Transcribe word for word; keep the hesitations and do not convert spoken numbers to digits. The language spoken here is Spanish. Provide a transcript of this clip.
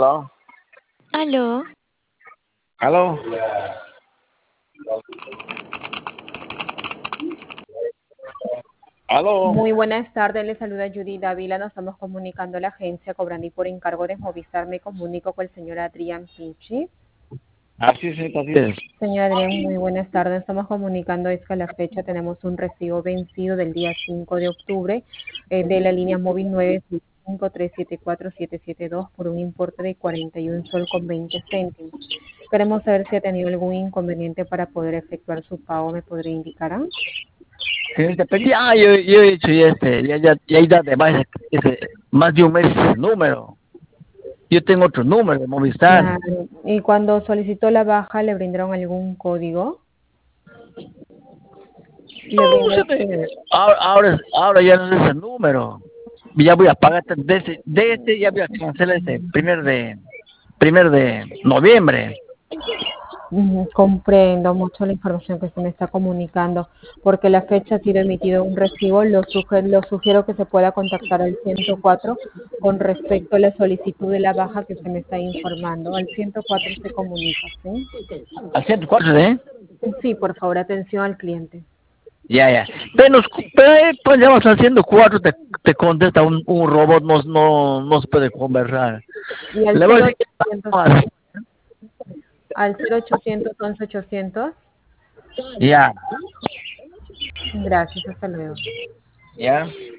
¿Aló? Aló. ¿Aló? ¿Aló? Muy buenas tardes, le saluda Judy Dávila, nos estamos comunicando a la agencia Cobrandi por encargo de Movistar. Me comunico con el señor Adrián Pinchi. Así es, así es. Señor Adrián, muy buenas tardes, estamos comunicando es que a la fecha tenemos un recibo vencido del día cinco de octubre eh, de la línea móvil nueve cinco tres siete cuatro siete siete dos por un importe de cuarenta y un sol con veinte céntimos. Queremos saber si ha tenido algún inconveniente para poder efectuar su pago, ¿me podría indicar? Señorita, pero ya, yo, yo he hecho ya este, ya, ya, ya hay de más, ese, más de un mes ese número. Yo tengo otro número de Movistar. Claro. ¿Y cuando solicitó la baja le brindaron algún código? Le No, brindaron... se me- ahora, ahora, ahora ya no es ese número. Ya voy a pagar de ese, de este ya voy a cancelar ese primer de, primer de noviembre. Ujú, comprendo mucho la información que se me está comunicando, porque la fecha ha sido emitido un recibo. Lo, suge- lo sugiero que se pueda contactar al ciento cuatro con respecto a la solicitud de la baja que se me está informando. Al ciento cuatro se comunica, ¿sí? Al ciento cuatro, ¿eh? Sí, por favor, atención al cliente. Ya, ya. Pero, nos, pero ahí, pues llamas al ciento cuatro, te, te contesta un, un robot, no, no, no se puede conversar. Y al Le voy a cero decir ochocientos, que... al cero ochocientos once ochocientos. Ya, Gracias, hasta luego. ya.